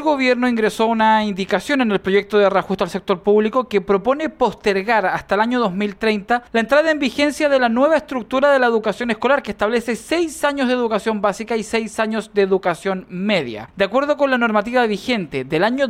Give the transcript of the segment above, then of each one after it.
gobierno ingresó una indicación en el proyecto de reajuste al sector público que propone postergar hasta el año 2030 la entrada en vigencia de la nueva estructura de la educación escolar, que establece 6 años de educación básica y 6 años de educación media. De acuerdo con la normativa vigente del año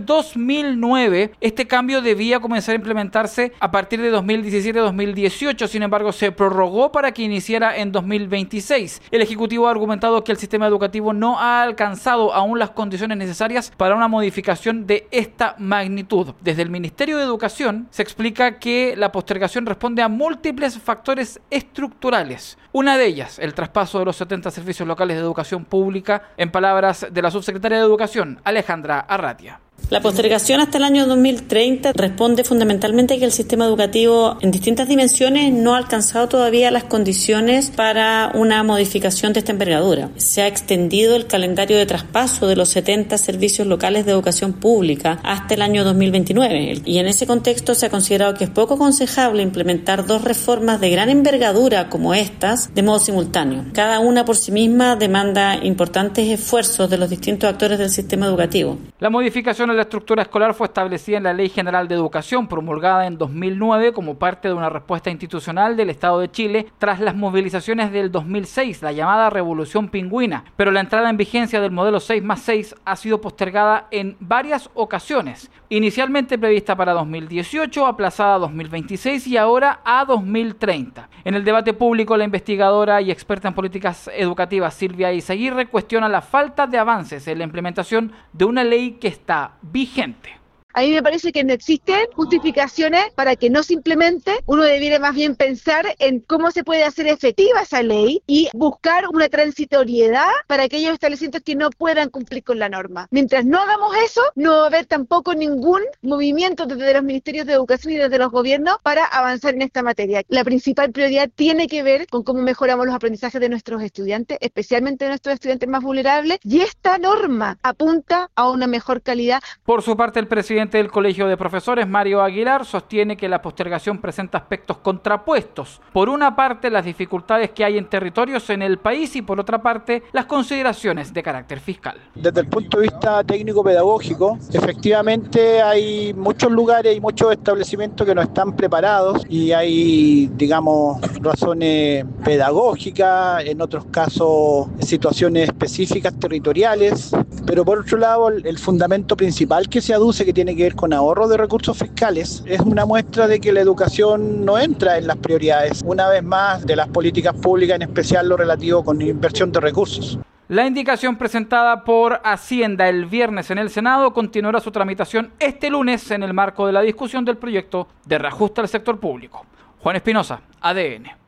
2009, este cambio debía comenzar a implementarse a partir de 2017-2018, sin embargo se prorrogó para que iniciara en 2026. El Ejecutivo ha argumentado que el sistema educativo no ha alcanzado aún las condiciones necesarias para una modificación de esta magnitud. Desde el Ministerio de Educación se explica que la postergación responde a múltiples factores estructurales. Una de ellas, el traspaso de los 70 servicios locales de educación pública, en palabras de la subsecretaria de Educación, Alejandra Arratia. La postergación hasta el año 2030 responde fundamentalmente a que el sistema educativo en distintas dimensiones no ha alcanzado todavía las condiciones para una modificación de esta envergadura. Se ha extendido el calendario de traspaso de los 70 servicios locales de educación pública hasta el año 2029 y en ese contexto se ha considerado que es poco aconsejable implementar 2 reformas de gran envergadura como estas de modo simultáneo. Cada una por sí misma demanda importantes esfuerzos de los distintos actores del sistema educativo. La modificación de la estructura escolar fue establecida en la Ley General de Educación, promulgada en 2009 como parte de una respuesta institucional del Estado de Chile tras las movilizaciones del 2006, la llamada Revolución Pingüina. Pero la entrada en vigencia del modelo 6+6 ha sido postergada en varias ocasiones, inicialmente prevista para 2018, aplazada a 2026 y ahora a 2030. En el debate público, la investigadora y experta en políticas educativas Silvia Izaguirre cuestiona la falta de avances en la implementación de una ley que está vigente. A mí me parece que no existen justificaciones para que no se implemente. Uno debiera más bien pensar en cómo se puede hacer efectiva esa ley y buscar una transitoriedad para aquellos establecimientos que no puedan cumplir con la norma. Mientras no hagamos eso, no va a haber tampoco ningún movimiento desde los ministerios de educación y desde los gobiernos para avanzar en esta materia. La principal prioridad tiene que ver con cómo mejoramos los aprendizajes de nuestros estudiantes, especialmente de nuestros estudiantes más vulnerables, y esta norma apunta a una mejor calidad. Por su parte, el presidente del Colegio de Profesores, Mario Aguilar, sostiene que la postergación presenta aspectos contrapuestos. Por una parte, las dificultades que hay en territorios en el país y por otra parte, las consideraciones de carácter fiscal. Desde el punto de vista técnico-pedagógico, efectivamente hay muchos lugares y muchos establecimientos que no están preparados y hay, digamos, razones pedagógicas, en otros casos situaciones específicas territoriales, pero por otro lado el fundamento principal que se aduce, que tiene que ver con ahorro de recursos fiscales, es una muestra de que la educación no entra en las prioridades, una vez más, de las políticas públicas, en especial lo relativo con inversión de recursos. La indicación presentada por Hacienda el viernes en el Senado continuará su tramitación este lunes en el marco de la discusión del proyecto de reajuste al sector público. Juan Espinosa, ADN.